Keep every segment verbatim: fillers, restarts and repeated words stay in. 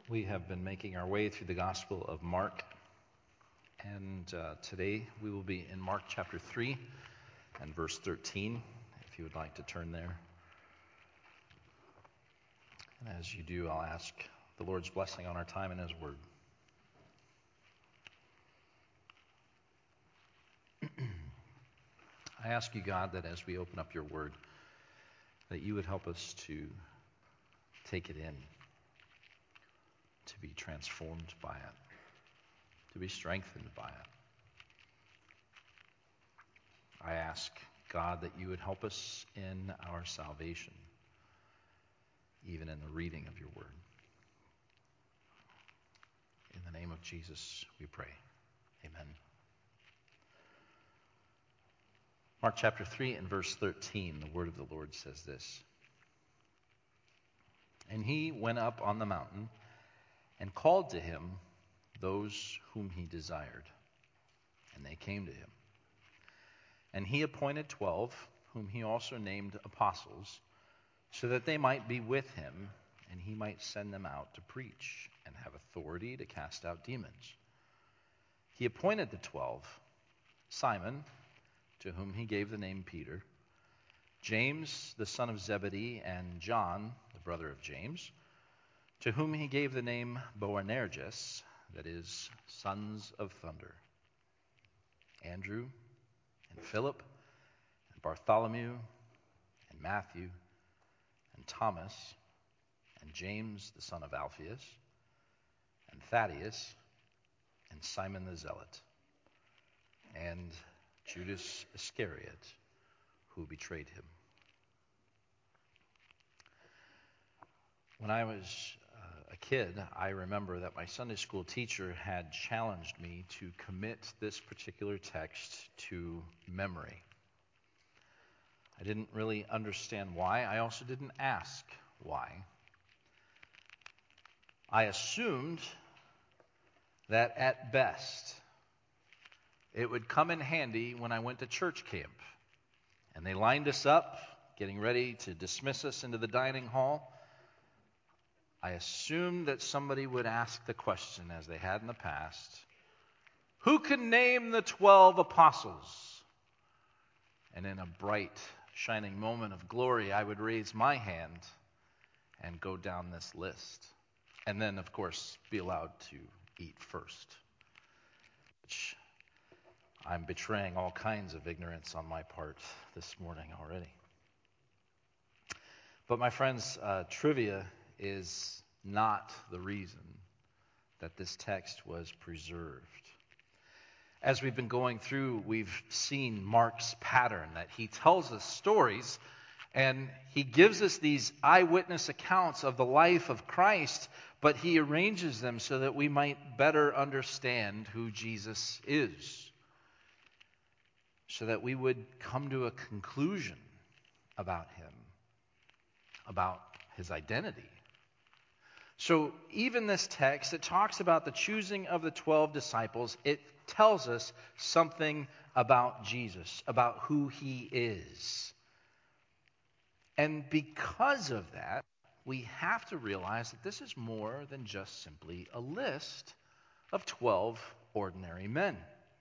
We have been making our way through the Gospel of Mark, and uh, today we will be in Mark chapter three and verse thirteen, if you would like to turn there. And as you do, I'll ask the Lord's blessing on our time and His Word. I ask you, God, that as we open up your Word, that you would help us to take it in, to be transformed by it, to be strengthened by it. I ask, God, that you would help us in our salvation, even in the reading of your word. In the name of Jesus, we pray. Amen. Mark chapter three and verse thirteen, the word of the Lord says this. And he went up on the mountain and called to him those whom he desired, and they came to him. And he appointed twelve, whom he also named apostles, so that they might be with him, and he might send them out to preach and have authority to cast out demons. He appointed the twelve, Simon, to whom he gave the name Peter, James, the son of Zebedee, and John, the brother of James, to whom he gave the name Boanerges, that is, sons of thunder, Andrew, and Philip, and Bartholomew, and Matthew, and Thomas, and James, the son of Alphaeus, and Thaddeus, and Simon the Zealot, and Judas Iscariot, who betrayed him. When I was uh, a kid, I remember that my Sunday school teacher had challenged me to commit this particular text to memory. I didn't really understand why. I also didn't ask why. I assumed that at best it would come in handy when I went to church camp and they lined us up, getting ready to dismiss us into the dining hall. I assumed that somebody would ask the question, as they had in the past, who can name the twelve apostles? And in a bright, shining moment of glory, I would raise my hand and go down this list. And then, of course, be allowed to eat first, which I'm betraying all kinds of ignorance on my part this morning already. But my friends, uh, trivia is not the reason that this text was preserved. As we've been going through, we've seen Mark's pattern, that he tells us stories and he gives us these eyewitness accounts of the life of Christ, but he arranges them so that we might better understand who Jesus is, so that we would come to a conclusion about him, about his identity. So even this text, it talks about the choosing of the twelve disciples. It tells us something about Jesus, about who he is. And because of that, we have to realize that this is more than just simply a list of twelve ordinary men.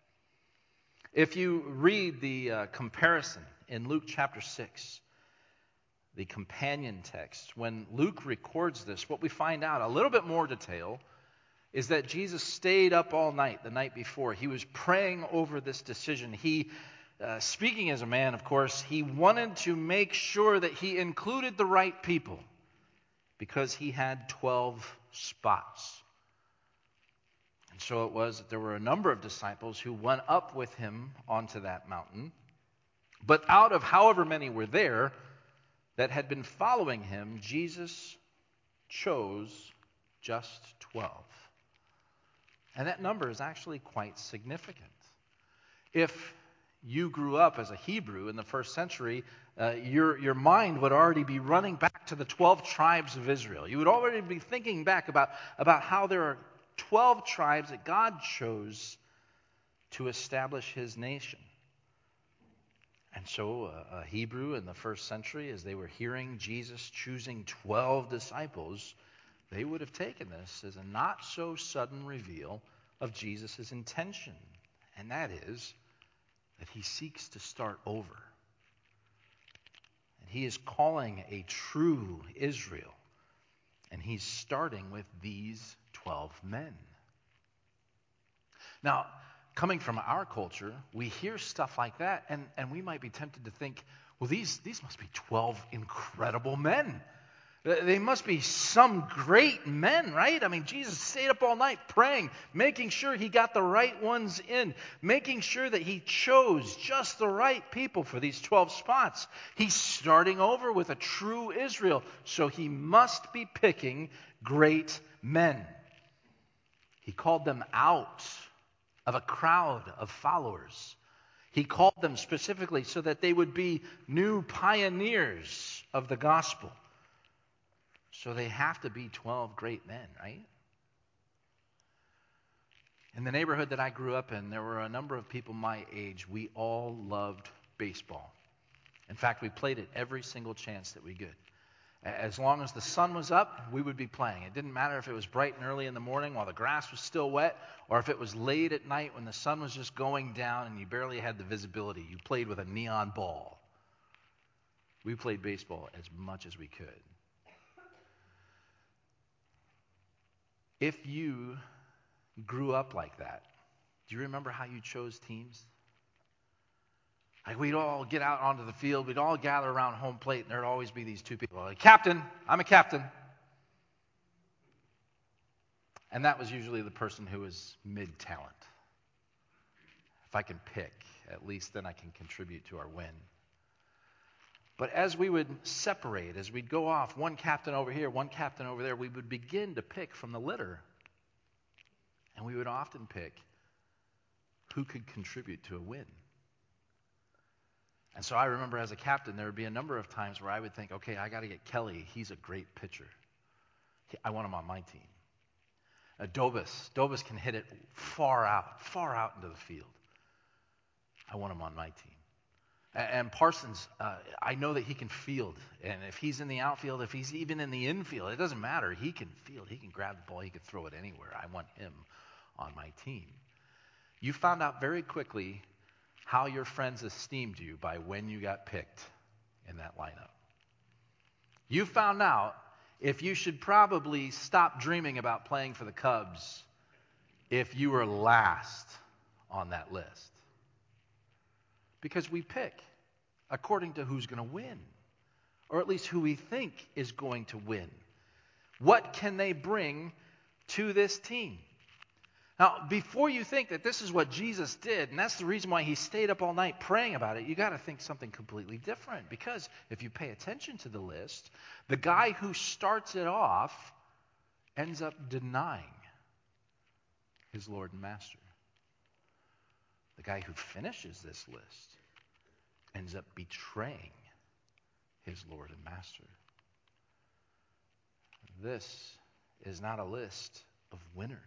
If you read the uh, comparison in Luke chapter six, the companion text, when Luke records this, what we find out, a little bit more detail, is that Jesus stayed up all night the night before. He was praying over this decision. He, uh, speaking as a man, of course, he wanted to make sure that he included the right people because he had twelve spots. And so it was that there were a number of disciples who went up with him onto that mountain. But out of however many were there that had been following him, Jesus chose just twelve. And that number is actually quite significant. If you grew up as a Hebrew in the first century, uh, your, your mind would already be running back to the twelve tribes of Israel. You would already be thinking back about, about how there are twelve tribes that God chose to establish his nation. And so uh, a Hebrew in the first century, as they were hearing Jesus choosing twelve disciples, they would have taken this as a not-so-sudden reveal of Jesus' intention, and that is that he seeks to start over. And he is calling a true Israel, and he's starting with these twelve men. Now, coming from our culture, we hear stuff like that, and, and we might be tempted to think, well, these, these must be twelve incredible men. They must be some great men, right? I mean, Jesus stayed up all night praying, making sure he got the right ones in, making sure that he chose just the right people for these twelve spots. He's starting over with a true Israel, so he must be picking great men. He called them out of a crowd of followers. He called them specifically so that they would be new pioneers of the gospel. So they have to be twelve great men, right? In the neighborhood that I grew up in, there were a number of people my age. We all loved baseball. In fact, we played it every single chance that we could. As long as the sun was up, we would be playing. It didn't matter if it was bright and early in the morning while the grass was still wet, or if it was late at night when the sun was just going down and you barely had the visibility. You played with a neon ball. We played baseball as much as we could. If you grew up like that, do you remember how you chose teams? Like, we'd all get out onto the field, we'd all gather around home plate, and there'd always be these two people. Like, captain, I'm a captain. And that was usually the person who was mid-talent. If I can pick, at least then I can contribute to our win. But as we would separate, as we'd go off, one captain over here, one captain over there, we would begin to pick from the litter. And we would often pick who could contribute to a win. And so I remember as a captain, there would be a number of times where I would think, okay, I got to get Kelly. He's a great pitcher. I want him on my team. Uh, Dobus. Dobus can hit it far out, far out into the field. I want him on my team. And Parsons, uh, I know that he can field. And if he's in the outfield, if he's even in the infield, it doesn't matter. He can field. He can grab the ball. He can throw it anywhere. I want him on my team. You found out very quickly how your friends esteemed you by when you got picked in that lineup. You found out if you should probably stop dreaming about playing for the Cubs if you were last on that list. Because we pick according to who's going to win, or at least who we think is going to win. What can they bring to this team? Now, before you think that this is what Jesus did, and that's the reason why he stayed up all night praying about it, you got to think something completely different. Because if you pay attention to the list, the guy who starts it off ends up denying his Lord and Master. The guy who finishes this list ends up betraying his Lord and Master. This is not a list of winners.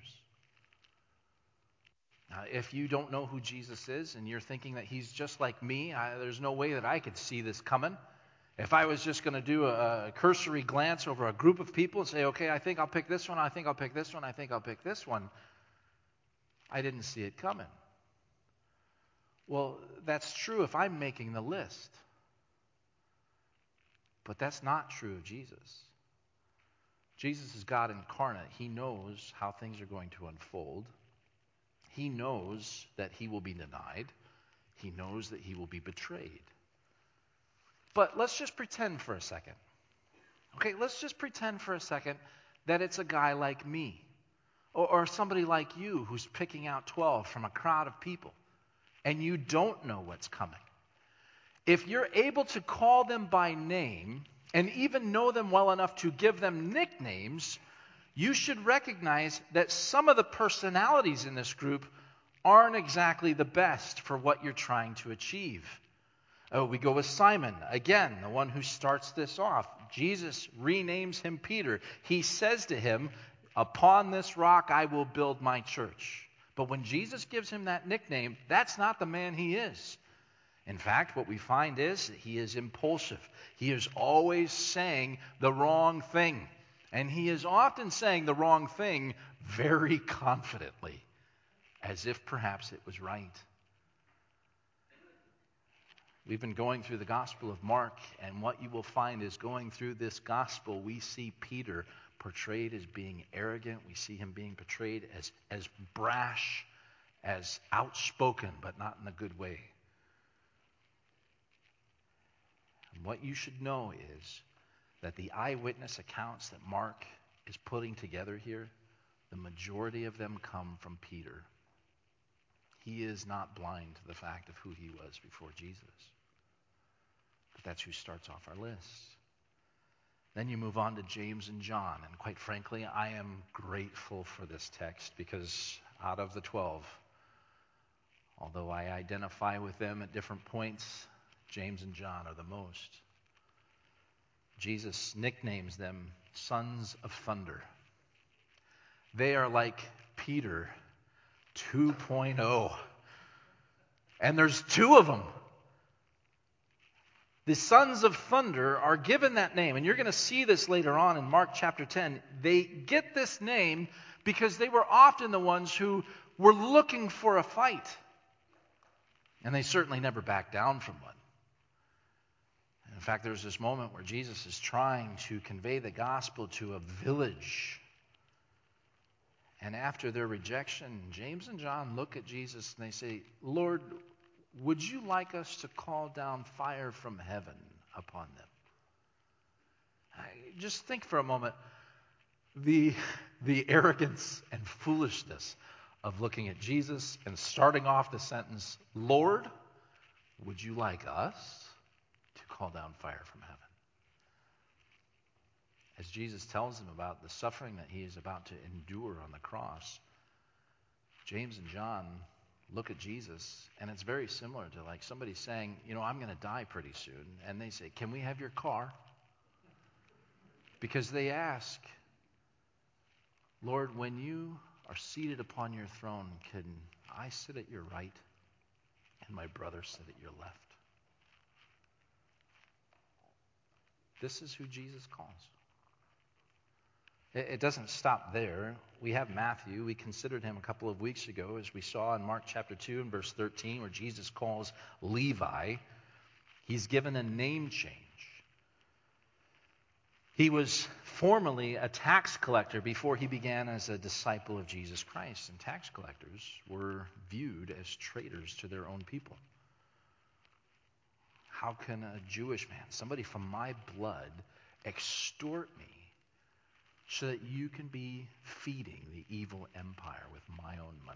Now, if you don't know who Jesus is and you're thinking that he's just like me, I, there's no way that I could see this coming. If I was just going to do a, a cursory glance over a group of people and say, okay, I think I'll pick this one, I think I'll pick this one, I think I'll pick this one, I didn't see it coming. Well, that's true if I'm making the list. But that's not true of Jesus. Jesus is God incarnate. He knows how things are going to unfold. He knows that he will be denied. He knows that he will be betrayed. But let's just pretend for a second. Okay, let's just pretend for a second that it's a guy like me or, or somebody like you who's picking out twelve from a crowd of people and you don't know what's coming. If you're able to call them by name and even know them well enough to give them nicknames, you should recognize that some of the personalities in this group aren't exactly the best for what you're trying to achieve. Oh, we go with Simon, again, the one who starts this off. Jesus renames him Peter. He says to him, upon this rock I will build my church. But when Jesus gives him that nickname, that's not the man he is. In fact, what we find is that he is impulsive. He is always saying the wrong thing. And he is often saying the wrong thing very confidently, as if perhaps it was right. We've been going through the Gospel of Mark, and what you will find is going through this Gospel, we see Peter portrayed as being arrogant. We see him being portrayed as, as brash, as outspoken, but not in a good way. And what you should know is that the eyewitness accounts that Mark is putting together here, the majority of them come from Peter. He is not blind to the fact of who he was before Jesus. But that's who starts off our list. Then you move on to James and John. And quite frankly, I am grateful for this text because out of the twelve, although I identify with them at different points, James and John are the most. Jesus nicknames them sons of thunder. They are like Peter two point oh. And there's two of them. The sons of thunder are given that name, and you're going to see this later on in Mark chapter ten. They get this name because they were often the ones who were looking for a fight. And they certainly never backed down from one. In fact, there's this moment where Jesus is trying to convey the gospel to a village. And after their rejection, James and John look at Jesus and they say, Lord, would you like us to call down fire from heaven upon them? I, just think for a moment, the, the arrogance and foolishness of looking at Jesus and starting off the sentence, Lord, would you like us to call down fire from heaven? As Jesus tells them about the suffering that he is about to endure on the cross, James and John look at Jesus, and it's very similar to like somebody saying, you know, I'm going to die pretty soon. And they say, can we have your car? Because they ask, Lord, when you are seated upon your throne, can I sit at your right and my brother sit at your left? This is who Jesus calls. It doesn't stop there. We have Matthew. We considered him a couple of weeks ago, as we saw in Mark chapter two and verse thirteen, where Jesus calls Levi. He's given a name change. He was formerly a tax collector before he began as a disciple of Jesus Christ. And tax collectors were viewed as traitors to their own people. How can a Jewish man, somebody from my blood, extort me so that you can be feeding the evil empire with my own money?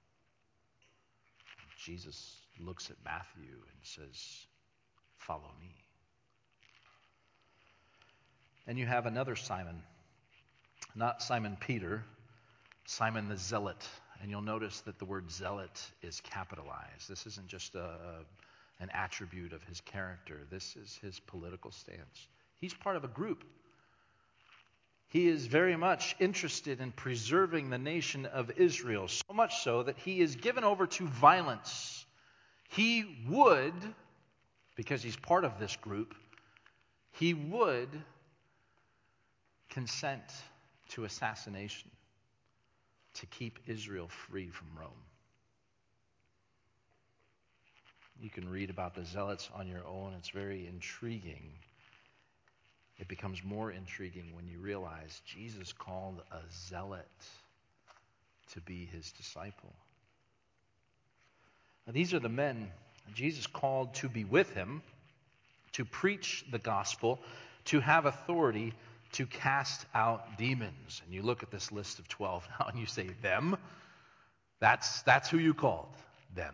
Jesus looks at Matthew and says, follow me. And you have another Simon, not Simon Peter, Simon the Zealot. And you'll notice that the word zealot is capitalized. This isn't just a, an attribute of his character. This is his political stance. He's part of a group. He is very much interested in preserving the nation of Israel, so much so that he is given over to violence. He would, because he's part of this group, he would consent to assassination to keep Israel free from Rome. You can read about the zealots on your own. It's very intriguing. It becomes more intriguing when you realize Jesus called a zealot to be his disciple. Now, these are the men Jesus called to be with him, to preach the gospel, to have authority to cast out demons. And you look at this list of twelve now and you say, them? That's, that's who you called, them.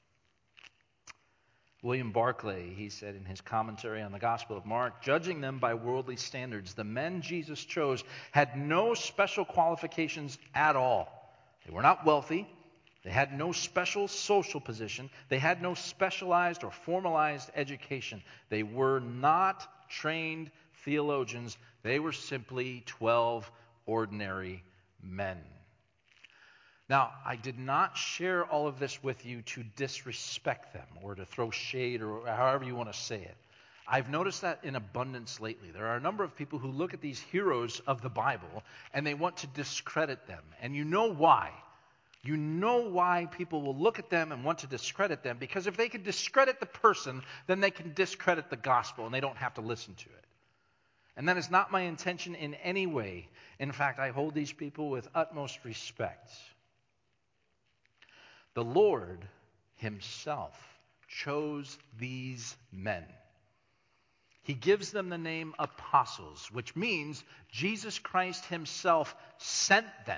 William Barclay, he said in his commentary on the Gospel of Mark, judging them by worldly standards, the men Jesus chose had no special qualifications at all. They were not wealthy. They had no special social position. They had no specialized or formalized education. They were not trained theologians. They were simply twelve ordinary men. Now, I did not share all of this with you to disrespect them or to throw shade or however you want to say it. I've noticed that in abundance lately. There are a number of people who look at these heroes of the Bible and they want to discredit them. And you know why. You know why people will look at them and want to discredit them. Because if they can discredit the person, then they can discredit the gospel and they don't have to listen to it. And that is not my intention in any way. In fact, I hold these people with utmost respect. The Lord himself chose these men. He gives them the name apostles, which means Jesus Christ himself sent them.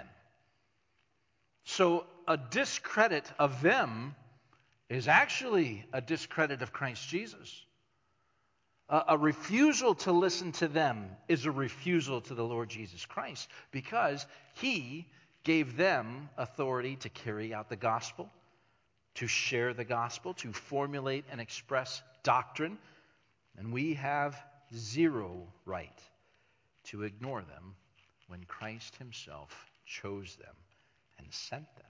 So a discredit of them is actually a discredit of Christ Jesus. A, a refusal to listen to them is a refusal to the Lord Jesus Christ, because he gave them authority to carry out the gospel, to share the gospel, to formulate and express doctrine. And we have zero right to ignore them when Christ himself chose them and sent them.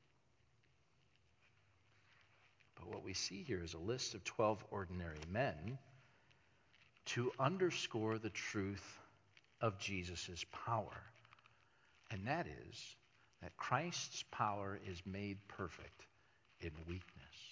But what we see here is a list of twelve ordinary men to underscore the truth of Jesus' power. And that is that Christ's power is made perfect in weakness.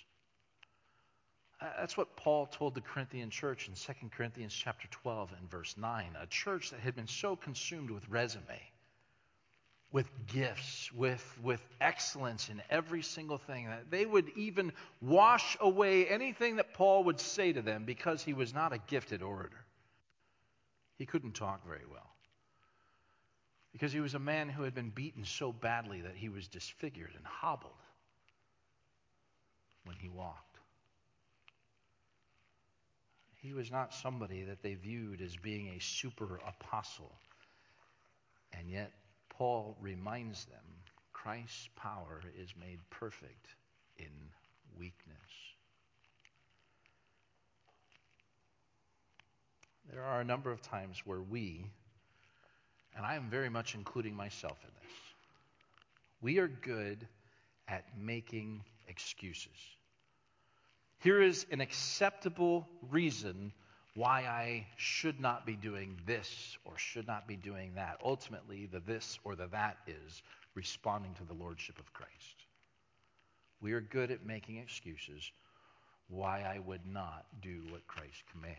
That's what Paul told the Corinthian church in Second Corinthians chapter twelve and verse nine, a church that had been so consumed with resume, with gifts, with, with excellence in every single thing, that they would even wash away anything that Paul would say to them because he was not a gifted orator. He couldn't talk very well, because he was a man who had been beaten so badly that he was disfigured and hobbled when he walked. He was not somebody that they viewed as being a super apostle. And yet, Paul reminds them, Christ's power is made perfect in weakness. There are a number of times where we, and I am very much including myself in this, we are good at making excuses. Here is an acceptable reason why I should not be doing this or should not be doing that. Ultimately, the this or the that is responding to the lordship of Christ. We are good at making excuses why I would not do what Christ commands.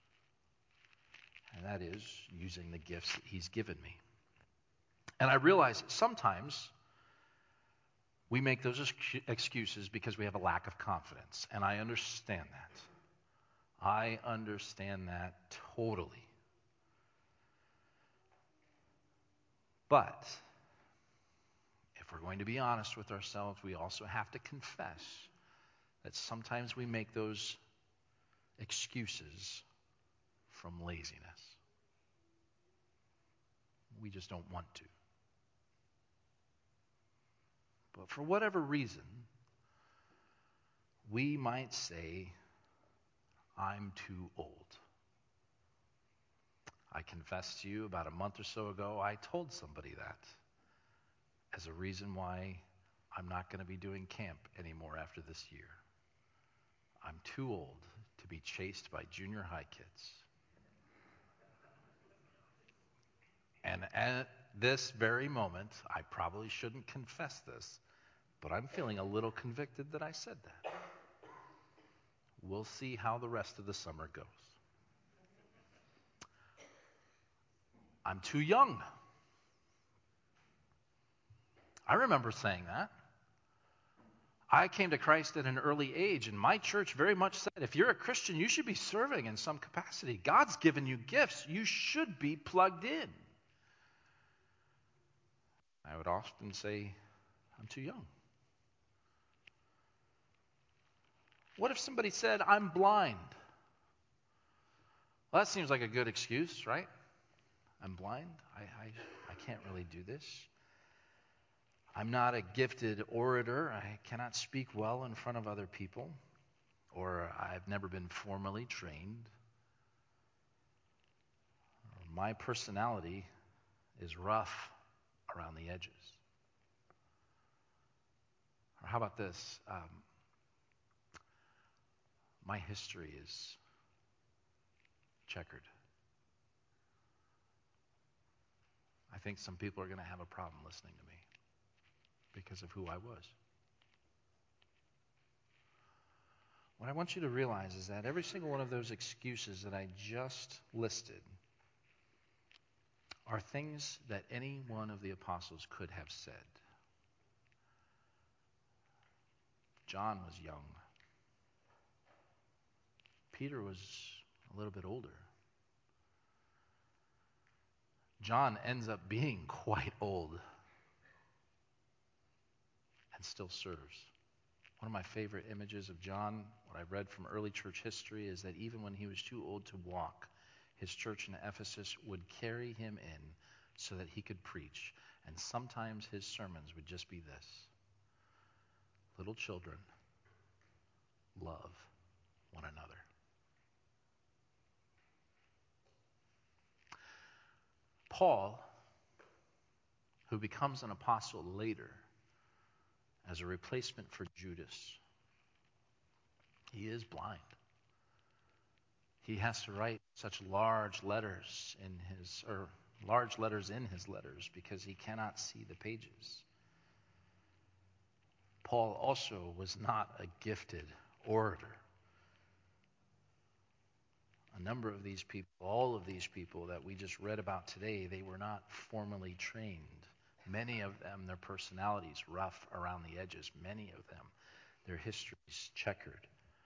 And that is using the gifts that he's given me. And I realize that sometimes we make those excuses because we have a lack of confidence. And I understand that. I understand that totally. But if we're going to be honest with ourselves, we also have to confess that sometimes we make those excuses from laziness. We just don't want to. But for whatever reason, we might say, I'm too old. I confess to you, about a month or so ago, I told somebody that as a reason why I'm not going to be doing camp anymore after this year. I'm too old to be chased by junior high kids. And at this very moment, I probably shouldn't confess this, but I'm feeling a little convicted that I said that. We'll see how the rest of the summer goes. I'm too young. I remember saying that. I came to Christ at an early age, and my church very much said, if you're a Christian, you should be serving in some capacity. God's given you gifts. You should be plugged in. I would often say, I'm too young. What if somebody said, I'm blind? Well, that seems like a good excuse, right? I'm blind. I, I, I can't really do this. I'm not a gifted orator. I cannot speak well in front of other people. Or I've never been formally trained. Or my personality is rough around the edges. Or how about this? Um, my history is checkered. I think some people are going to have a problem listening to me because of who I was. What I want you to realize is that every single one of those excuses that I just listed are things that any one of the apostles could have said. John was young. Peter was a little bit older. John ends up being quite old and still serves. One of my favorite images of John, what I read from early church history, is that even when he was too old to walk, his church in Ephesus would carry him in so that he could preach. And sometimes his sermons would just be this: little children, love one another. Paul, who becomes an apostle later as a replacement for Judas, he is blind. He has to write such large letters in his, or large letters in his letters because he cannot see the pages. Paul also was not a gifted orator. A number of these people, all of these people that we just read about today, they were not formally trained. Many of them, their personalities rough around the edges. Many of them, their histories checkered.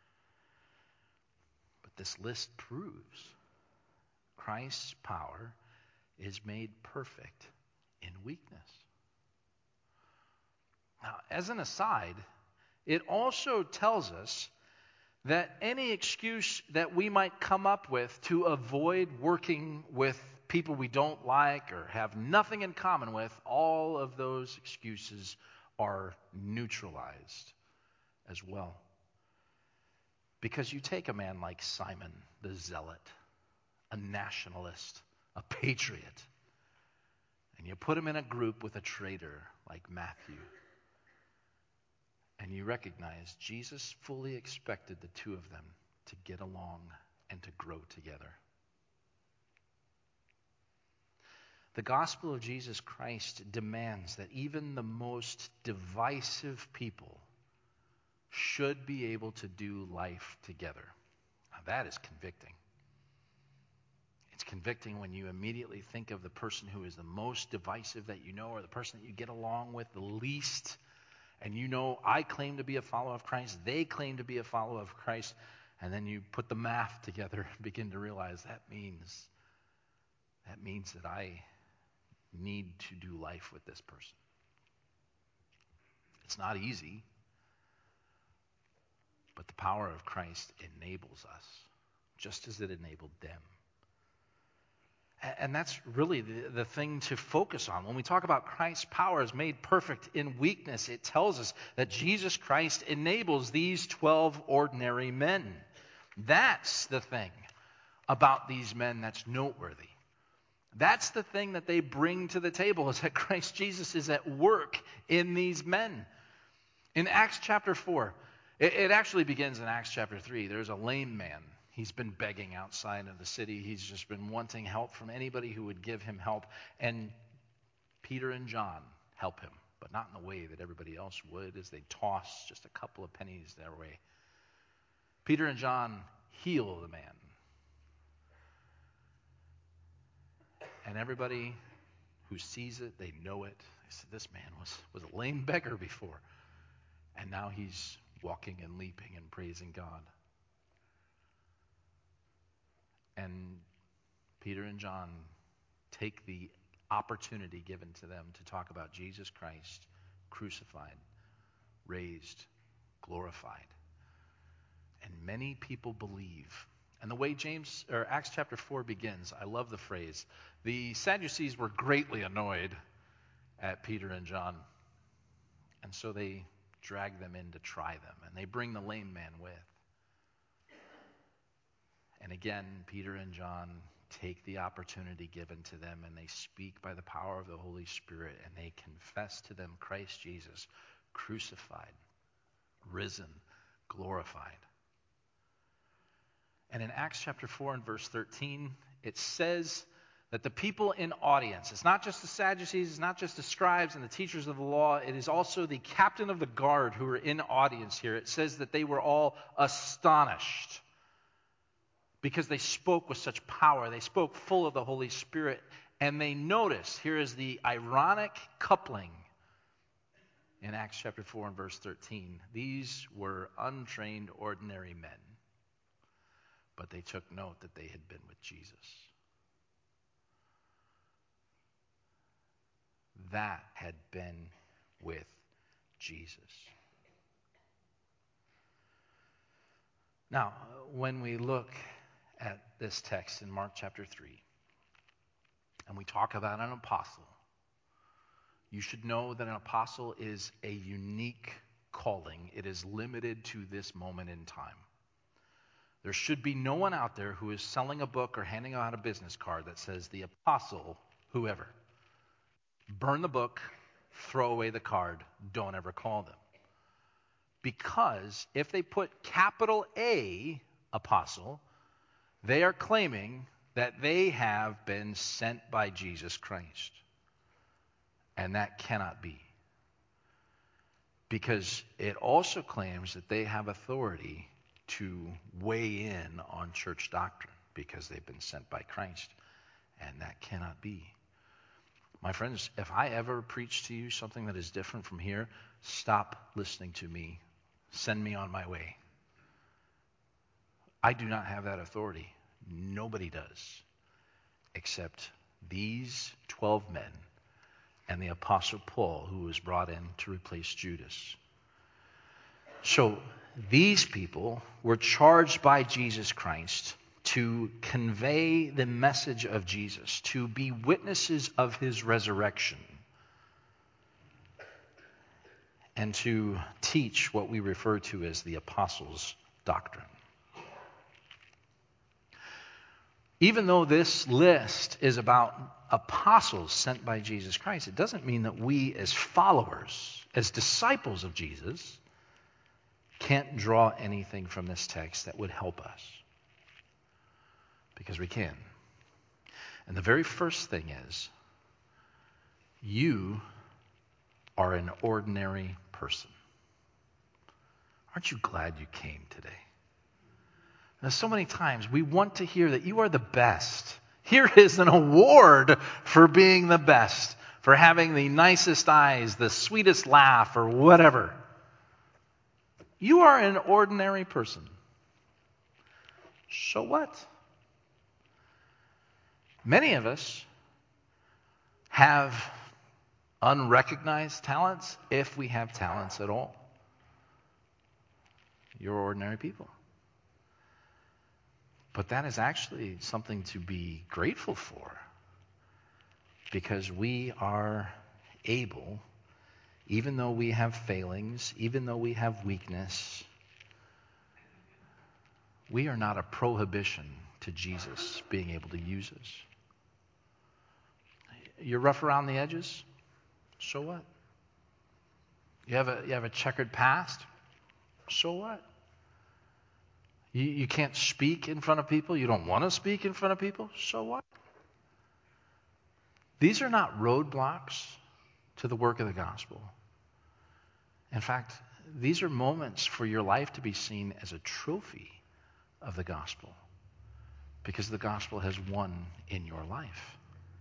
But this list proves Christ's power is made perfect in weakness. Now, as an aside, it also tells us that any excuse that we might come up with to avoid working with people we don't like or have nothing in common with, all of those excuses are neutralized as well. Because you take a man like Simon the Zealot, a nationalist, a patriot, and you put him in a group with a traitor like Matthew, and you recognize Jesus fully expected the two of them to get along and to grow together. The gospel of Jesus Christ demands that even the most divisive people should be able to do life together. Now that is convicting. It's convicting when you immediately think of the person who is the most divisive that you know, or the person that you get along with the least. And you know, I claim to be a follower of Christ, they claim to be a follower of Christ, and then you put the math together and begin to realize that means, that means that I need to do life with this person. It's not easy, but the power of Christ enables us, just as it enabled them. And that's really the, the thing to focus on. When we talk about Christ's power is made perfect in weakness, it tells us that Jesus Christ enables these twelve ordinary men. That's the thing about these men that's noteworthy. That's the thing that they bring to the table, is that Christ Jesus is at work in these men. In Acts chapter four, it, it actually begins in Acts chapter three. There's a lame man. He's been begging outside of the city. He's just been wanting help from anybody who would give him help. And Peter and John help him, but not in the way that everybody else would, as they toss just a couple of pennies their way. Peter and John heal the man. And everybody who sees it, they know it. They said, this man was, was a lame beggar before. And now he's walking and leaping and praising God. And Peter and John take the opportunity given to them to talk about Jesus Christ, crucified, raised, glorified. And many people believe. And the way James or Acts chapter four begins, I love the phrase. The Sadducees were greatly annoyed at Peter and John. And so they drag them in to try them. And they bring the lame man with. And again, Peter and John take the opportunity given to them, and they speak by the power of the Holy Spirit, and they confess to them Christ Jesus, crucified, risen, glorified. And in Acts chapter four and verse thirteen, it says that the people in audience, it's not just the Sadducees, it's not just the scribes and the teachers of the law, it is also the captain of the guard who are in audience here. It says that they were all astonished because they spoke with such power. They spoke full of the Holy Spirit. And they noticed, here is the ironic coupling in Acts chapter four and verse thirteen. These were untrained, ordinary men, but they took note that they had been with Jesus. That had been with Jesus. Now, when we look at this text in Mark chapter three, and we talk about an apostle, you should know that an apostle is a unique calling. It is limited to this moment in time. There should be no one out there who is selling a book or handing out a business card that says the apostle, whoever. Burn the book, throw away the card, don't ever call them. Because if they put capital A, apostle, they are claiming that they have been sent by Jesus Christ. And that cannot be. Because it also claims that they have authority to weigh in on church doctrine because they've been sent by Christ. And that cannot be. My friends, if I ever preach to you something that is different from here, stop listening to me. Send me on my way. I do not have that authority. Nobody does. Except these twelve men and the Apostle Paul, who was brought in to replace Judas. So these people were charged by Jesus Christ to convey the message of Jesus, to be witnesses of his resurrection, and to teach what we refer to as the apostles' doctrine. Even though this list is about apostles sent by Jesus Christ, it doesn't mean that we as followers, as disciples of Jesus, can't draw anything from this text that would help us. Because we can. And the very first thing is, you are an ordinary person. Aren't you glad you came today? Now, so many times we want to hear that you are the best. Here is an award for being the best, for having the nicest eyes, the sweetest laugh, or whatever. You are an ordinary person. So what? Many of us have unrecognized talents, if we have talents at all. You're ordinary people. But that is actually something to be grateful for, because we are able, even though we have failings, even though we have weakness, we are not a prohibition to Jesus being able to use us. You're rough around the edges? So what? You have a you have a checkered past? So what? You, you can't speak in front of people? You don't want to speak in front of people? So what? These are not roadblocks to the work of the gospel. In fact, these are moments for your life to be seen as a trophy of the gospel, because the gospel has won in your life.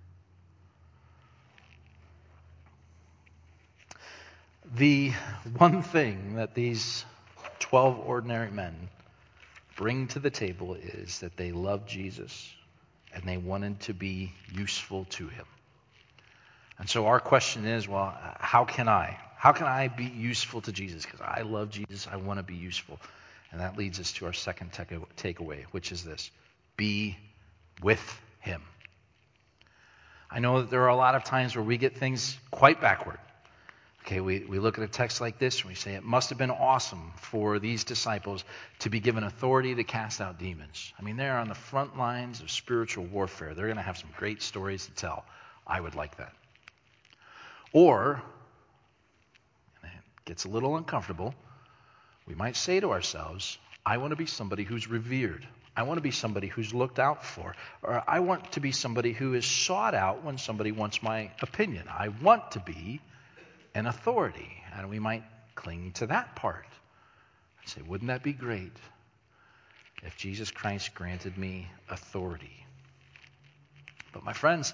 The one thing that these twelve ordinary men bring to the table is that they loved Jesus and they wanted to be useful to him. And so our question is, well, how can I? How can I be useful to Jesus? Because I love Jesus, I want to be useful. And that leads us to our second take- takeaway, which is this: be with him. I know that there are a lot of times where we get things quite backward. Okay, we, we look at a text like this and we say it must have been awesome for these disciples to be given authority to cast out demons. I mean, they're on the front lines of spiritual warfare. They're going to have some great stories to tell. I would like that. Or, and it gets a little uncomfortable, we might say to ourselves, I want to be somebody who's revered. I want to be somebody who's looked out for. Or I want to be somebody who is sought out when somebody wants my opinion. I want to be an authority. And we might cling to that part. I say, wouldn't that be great if Jesus Christ granted me authority? But my friends,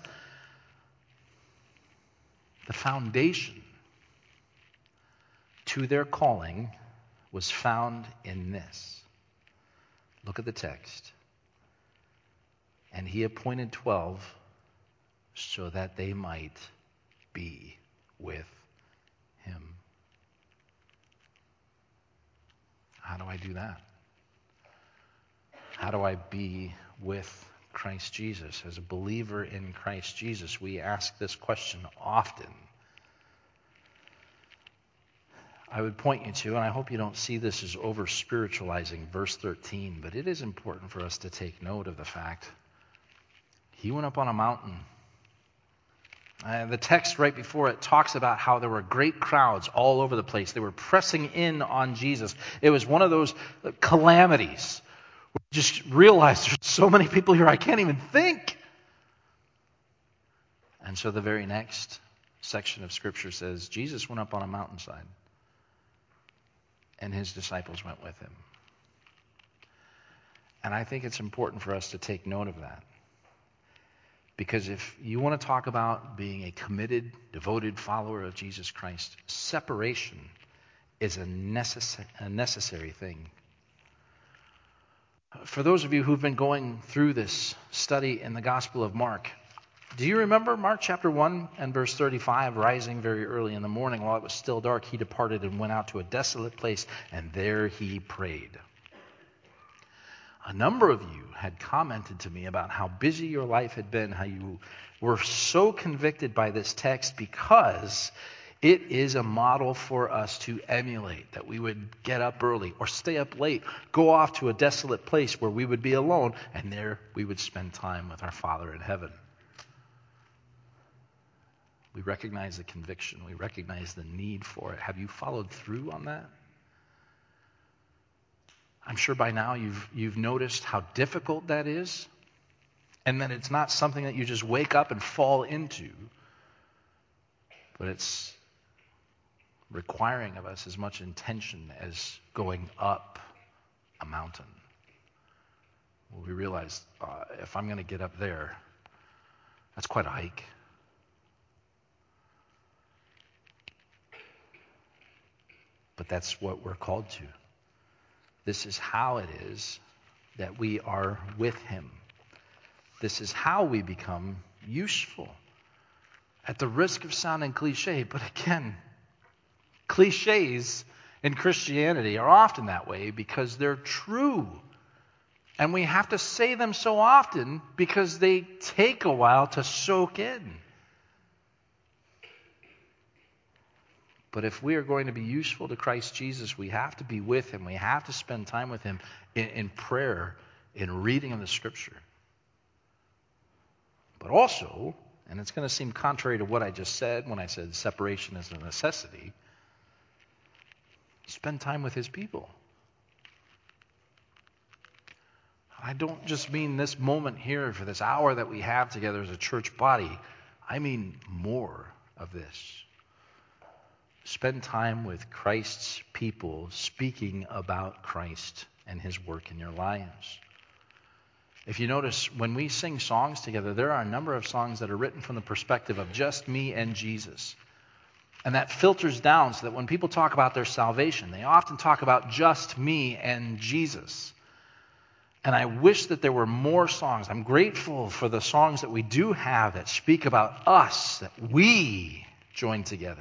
the foundation to their calling was found in this. Look at the text. And he appointed twelve so that they might be with him. How do I do that? How do I be with Christ Jesus? As a believer in Christ Jesus, we ask this question often. I would point you to, and I hope you don't see this as over-spiritualizing verse thirteen, but it is important for us to take note of the fact he went up on a mountain. Uh, the text right before it talks about how there were great crowds all over the place. They were pressing in on Jesus. It was one of those calamities. We just realized there's so many people here I can't even think. And so the very next section of Scripture says Jesus went up on a mountainside. And his disciples went with him. And I think it's important for us to take note of that. Because if you want to talk about being a committed, devoted follower of Jesus Christ, separation is a, necess- a necessary thing. For those of you who've been going through this study in the Gospel of Mark, do you remember Mark chapter one and verse thirty-five? Rising very early in the morning while it was still dark, he departed and went out to a desolate place, and there he prayed. A number of you had commented to me about how busy your life had been, how you were so convicted by this text because it is a model for us to emulate, that we would get up early or stay up late, go off to a desolate place where we would be alone, and there we would spend time with our Father in heaven. We recognize the conviction. We recognize the need for it. Have you followed through on that? I'm sure by now you've you've noticed how difficult that is, and that it's not something that you just wake up and fall into, but it's requiring of us as much intention as going up a mountain. Well, we realize uh, if I'm going to get up there, that's quite a hike. But that's what we're called to. This is how it is that we are with him. This is how we become useful. At the risk of sounding cliche, but again, cliches in Christianity are often that way because they're true. And we have to say them so often because they take a while to soak in. But if we are going to be useful to Christ Jesus, we have to be with him. We have to spend time with him in, in prayer, in reading of the Scripture. But also, and it's going to seem contrary to what I just said when I said separation is a necessity, spend time with his people. I don't just mean this moment here for this hour that we have together as a church body. I mean more of this. Spend time with Christ's people speaking about Christ and his work in your lives. If you notice, when we sing songs together, there are a number of songs that are written from the perspective of just me and Jesus. And that filters down so that when people talk about their salvation, they often talk about just me and Jesus. And I wish that there were more songs. I'm grateful for the songs that we do have that speak about us, that we join together.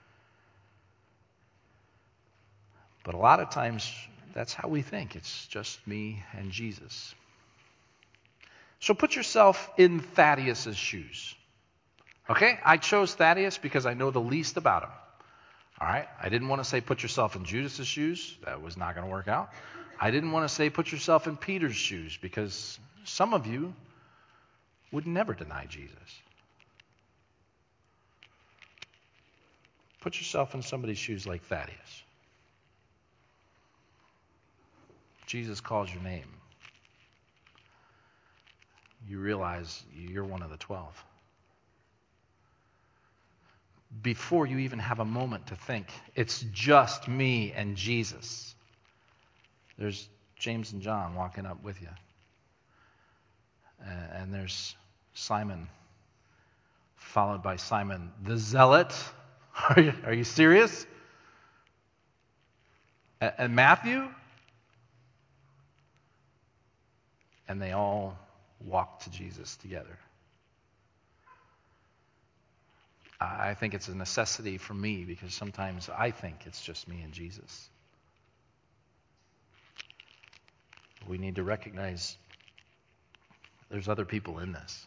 But a lot of times, that's how we think. It's just me and Jesus. So put yourself in Thaddeus' shoes. Okay? I chose Thaddeus because I know the least about him. All right? I didn't want to say put yourself in Judas' shoes. That was not going to work out. I didn't want to say put yourself in Peter's shoes because some of you would never deny Jesus. Put yourself in somebody's shoes like Thaddeus. Jesus calls your name, you realize you're one of the twelve. Before you even have a moment to think, it's just me and Jesus, there's James and John walking up with you. And there's Simon, followed by Simon the Zealot. Are you, are you serious? And Matthew? And they all walk to Jesus together. I think it's a necessity for me because sometimes I think it's just me and Jesus. We need to recognize there's other people in this.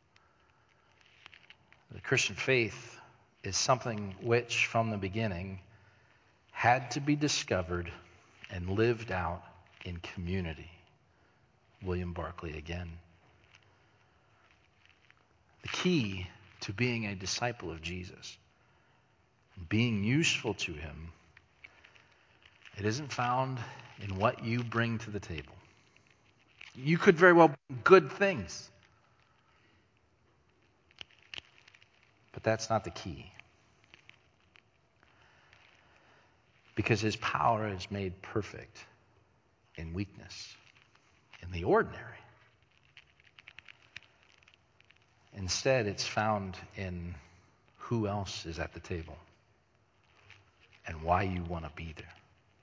The Christian faith is something which, from the beginning, had to be discovered and lived out in community. William Barclay again. The key to being a disciple of Jesus, being useful to him, it isn't found in what you bring to the table. You could very well bring good things, but that's not the key. Because his power is made perfect in weakness, in the ordinary. Instead, it's found in who else is at the table and why you want to be there.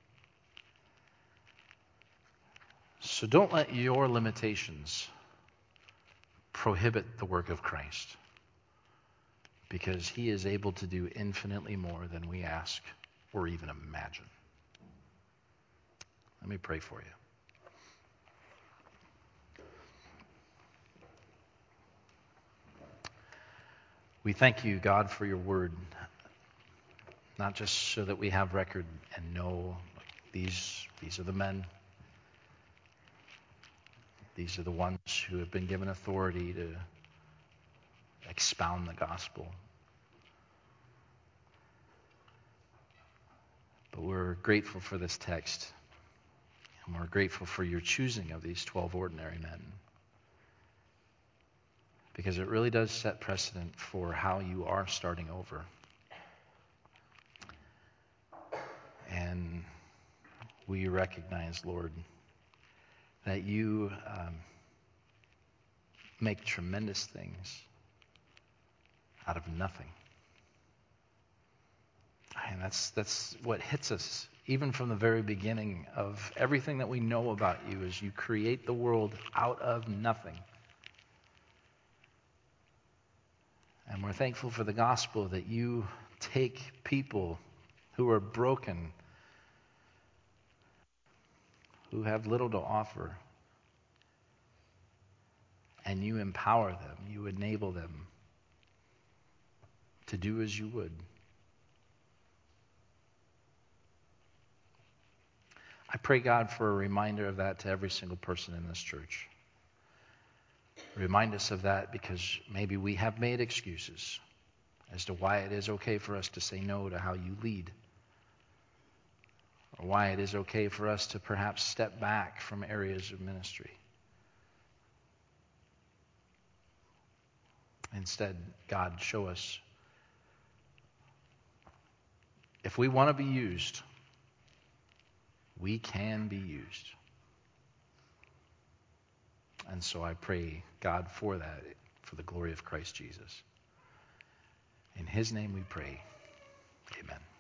So don't let your limitations prohibit the work of Christ, because he is able to do infinitely more than we ask or even imagine. Let me pray for you. We thank you, God, for your word, not just so that we have record and know these, these are the men, these are the ones who have been given authority to expound the gospel. But we're grateful for this text, and we're grateful for your choosing of these twelve ordinary men. Because it really does set precedent for how you are starting over. And we recognize, Lord, that you um, make tremendous things out of nothing. And that's that's what hits us, even from the very beginning of everything that we know about you, is you create the world out of nothing. And we're thankful for the gospel that you take people who are broken, who have little to offer, and you empower them, you enable them to do as you would. I pray, God, for a reminder of that to every single person in this church. Remind us of that, because maybe we have made excuses as to why it is okay for us to say no to how you lead, or why it is okay for us to perhaps step back from areas of ministry. Instead, God, show us if we want to be used, we can be used. And so I pray, God, for that, for the glory of Christ Jesus. In his name we pray. Amen.